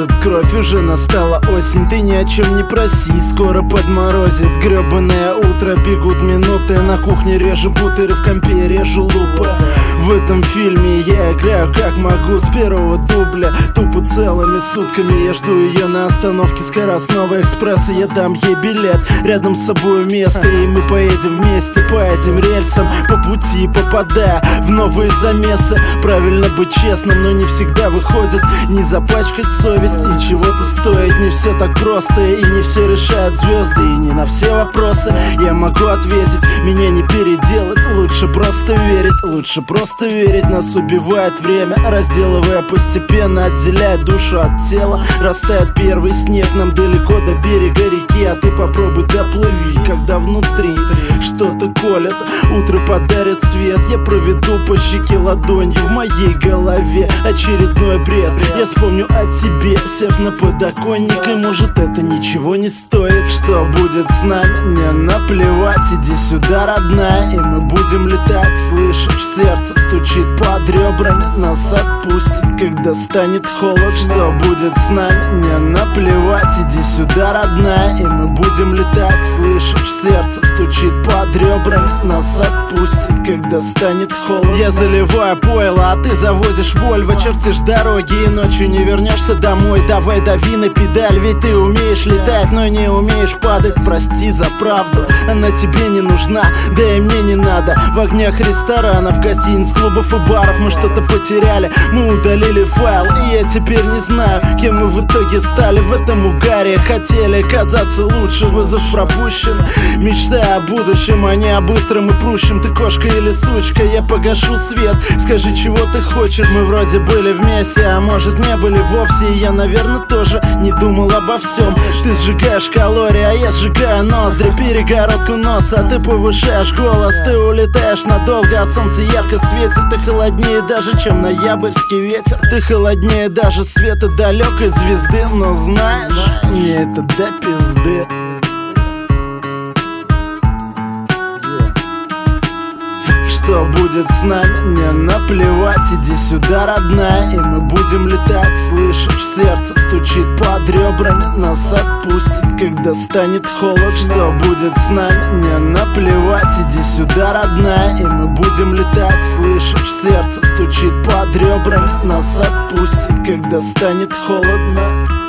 брызжет кровь, уже настала осень. Ты ни о чем не проси, скоро подморозит гребаное утро. Бегут минуты, на кухне режу бутеры, в компе режу лупы. В этом фильме я играю как могу, с первого дубля тупо целыми сутками. Я жду ее на остановке скоростного экспресса. Я дам ей билет, рядом с собой место, и мы поедем вместе по этим рельсам, по пути попадая в новые замесы. Правильно быть честным, но не всегда выходит. Не запачкать совесть и чего-то стоит. Не все так просто, и не все решают звезды. И не на все вопросы я могу ответить. Меня не переделать, лучше просто верить. Лучше просто верить. Нас убивает время, разделывая постепенно, отделяя душу от тела. Растает первый снег, нам далеко до берега реки, а ты попробуй доплыви, когда внутри что-то колет. Утро подарит свет, я проведу по щеке ладонью. В моей голове очередной бред. Я вспомню о тебе, сев на подоконник, и может это ничего не стоит. Что будет с нами, мне наплевать. Иди сюда, родная, и мы будем летать. Слышишь, сердце стучит под ребрами, нас отпустит, когда станет холодно. Что будет с нами, мне наплевать. Иди сюда, родная, и мы будем летать. Слышишь, сердце стучит под ребрами, нас отпустит, когда станет холодно. Я заливаю пойло, а ты заводишь Вольво. Чертишь дороги, и ночью не вернешься домой. Давай дави на педаль, ведь ты умеешь летать, но не умеешь падать. Прости за правду, она тебе не нужна, да и мне не надо. В огнях ресторанов, гостиниц, клубов и баров мы что-то потеряли. Мы удалили файл, и я теперь не знаю, кем мы в итоге стали. В этом угаре хотели казаться лучше, вызов пропущен. Мечтая о будущем, а не о быстром и прущем. Ты кошка или сучка, я погашу свет. Скажи, чего ты хочешь, мы вроде были вместе, а может не были вовсе. И я, наверное, тоже не думал обо всем. Ты сжигаешь калории, а я сжигаю ноздри. Перегородку носа, а ты повышаешь голос. Ты улетаешь надолго, а солнце ярко светит. Ты холоднее даже, чем ноябрьский ветер. Ты холоднее даже света далекой звезды. Но знаешь, мне это до пизды. Что будет с нами, мне наплевать. Иди сюда, родная, и мы будем летать. Слышишь, сердце стучит под ребрами, нас отпустит, когда станет холодно. Что будет с нами, мне наплевать. Иди сюда, родная, и мы будем летать. Слышишь, сердце стучит под ребрами, нас отпустит, когда станет холодно.